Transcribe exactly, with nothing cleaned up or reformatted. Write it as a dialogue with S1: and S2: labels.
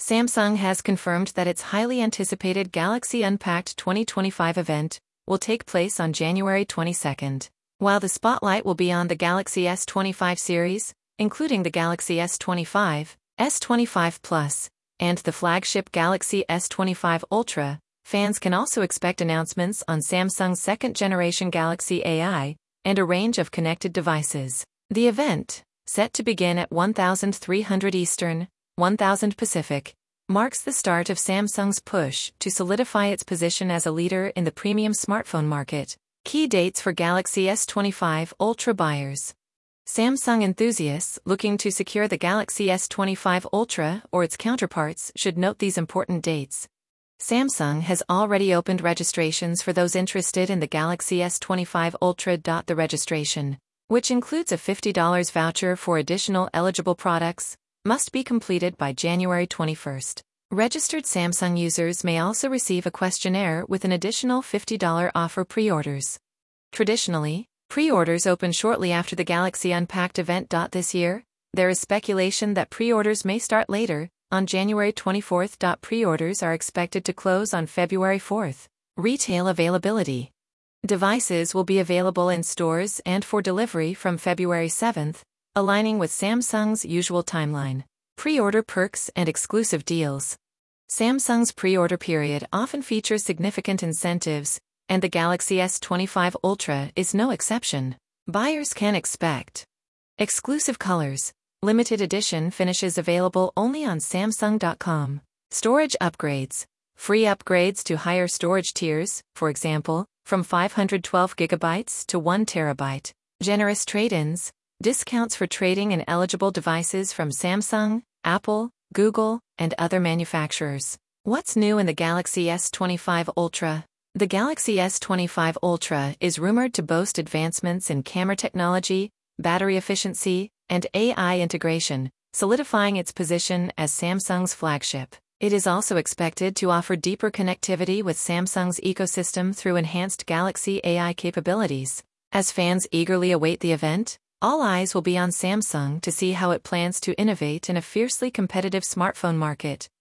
S1: Samsung has confirmed that its highly anticipated Galaxy Unpacked twenty twenty-five event will take place on January twenty-second. While the spotlight will be on the Galaxy S twenty-five series, including the Galaxy S twenty-five, S twenty-five Plus, and the flagship Galaxy S twenty-five Ultra, fans can also expect announcements on Samsung's second-generation Galaxy A I and a range of connected devices. The event, set to begin at one thousand three hundred Eastern, one thousand Pacific, marks the start of Samsung's push to solidify its position as a leader in the premium smartphone market. Key dates for Galaxy S twenty-five Ultra buyers. Samsung enthusiasts looking to secure the Galaxy S twenty-five Ultra or its counterparts should note these important dates. Samsung has already opened registrations for those interested in the Galaxy S twenty-five Ultra. The registration, which includes a fifty dollars voucher for additional eligible products, must be completed by January twenty-first. Registered Samsung users may also receive a questionnaire with an additional fifty dollars offer pre-orders. Traditionally, pre-orders open shortly after the Galaxy Unpacked event. This year, there is speculation that pre-orders may start later, on January twenty-fourth. Pre-orders are expected to close on February fourth. Retail availability. Devices will be available in stores and for delivery from February seventh, aligning with Samsung's usual timeline. Pre-order perks and exclusive deals. Samsung's pre-order period often features significant incentives, and the Galaxy S twenty-five Ultra is no exception. Buyers can expect exclusive colors, limited edition finishes available only on Samsung dot com, storage upgrades, free upgrades to higher storage tiers, for example, from five hundred twelve gigabytes to one terabyte, generous trade-ins, discounts for trading in eligible devices from Samsung, Apple, Google, and other manufacturers. What's new in the Galaxy S twenty-five Ultra? The Galaxy S twenty-five Ultra is rumored to boast advancements in camera technology, battery efficiency, and A I integration, solidifying its position as Samsung's flagship. It is also expected to offer deeper connectivity with Samsung's ecosystem through enhanced Galaxy A I capabilities. As fans eagerly await the event, all eyes will be on Samsung to see how it plans to innovate in a fiercely competitive smartphone market.